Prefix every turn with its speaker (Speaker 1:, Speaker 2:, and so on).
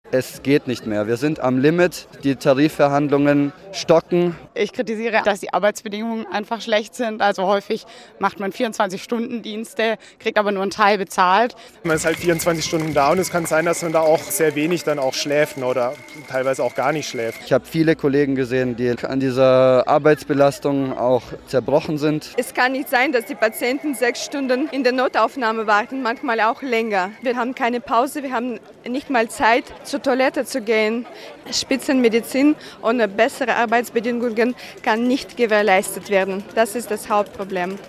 Speaker 1: Es geht nicht mehr. Wir sind am Limit. Die Tarifverhandlungen stocken.
Speaker 2: Ich kritisiere, dass die Arbeitsbedingungen einfach schlecht sind. Also häufig macht man 24-Stunden-Dienste, kriegt aber nur einen Teil bezahlt.
Speaker 3: Man ist halt 24 Stunden da und es kann sein, dass man da auch sehr wenig dann auch schläft oder teilweise auch gar nicht schläft.
Speaker 1: Ich habe viele Kollegen gesehen, die an dieser Arbeitsbelastung auch zerbrochen sind.
Speaker 4: Es kann nicht sein, dass die Patienten 6 Stunden in der Notaufnahme warten, manchmal auch länger. Wir haben keine Pause, wir haben nicht mal Zeit, zur Toilette zu gehen. Spitzenmedizin ohne bessere Arbeitsbedingungen kann nicht gewährleistet werden. Das ist das Hauptproblem.